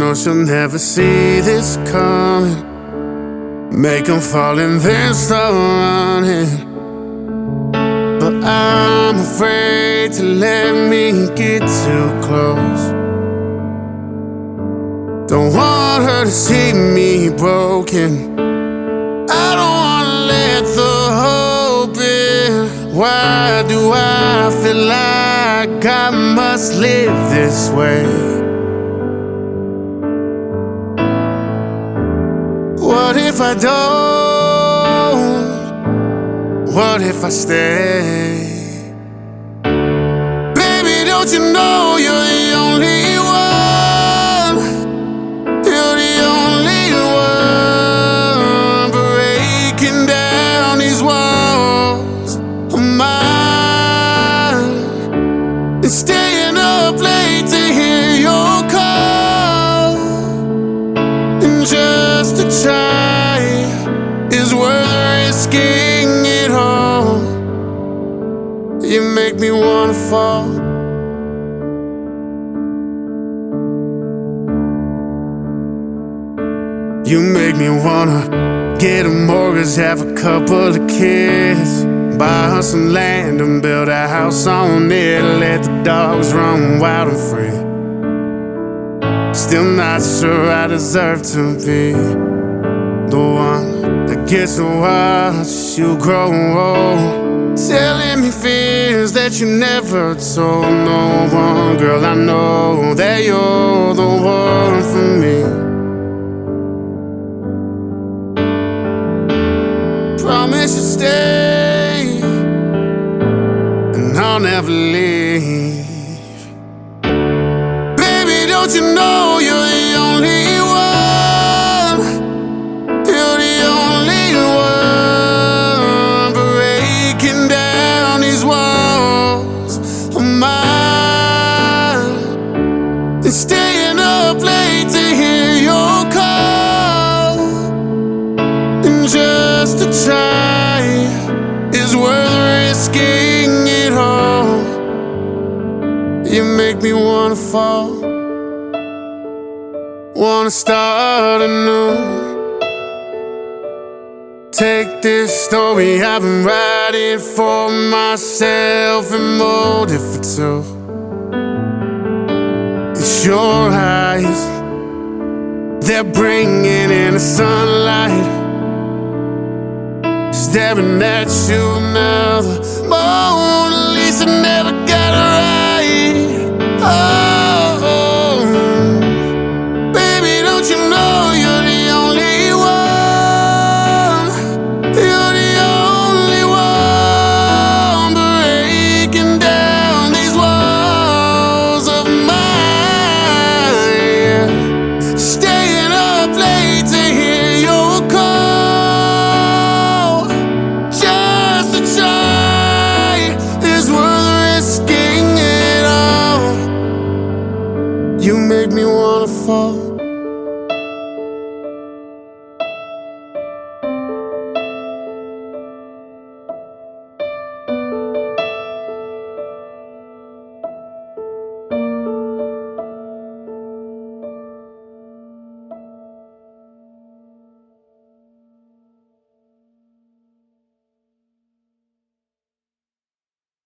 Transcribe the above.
know she'll never see this coming. Make 'em fall and then start running. But I'm afraid to let me get too close. Don't want her to see me broken. I don't wanna let the hope in. Why do I feel like I must live this way? What if I don't? What if I stay? Baby, don't you know you're the only one? You're the only one breaking down these walls of mine and staying up late to hear your call. And just to try is worth risking it all. You make me wanna fall. You make me wanna get a mortgage, have a couple of kids, buy her some land and build a house on it. Let the dogs run wild and free. Still not sure I deserve to be the one that gets to watch you grow old, telling me fears that you never told no one. Girl, I know that you're the one for me. Promise you'll stay, and I'll never leave. Baby, don't you know you're the only one? You're the only one breaking down these walls of mine and staying up late to hear your call. And just to try is worth risking it all. You make me wanna fall, wanna start anew. Take this story I've been writing for myself and mold it for two. It's your eyes, they're bringing in the sunlight, staring at you now. The Mona Lisa never got it right. Oh, baby, don't you know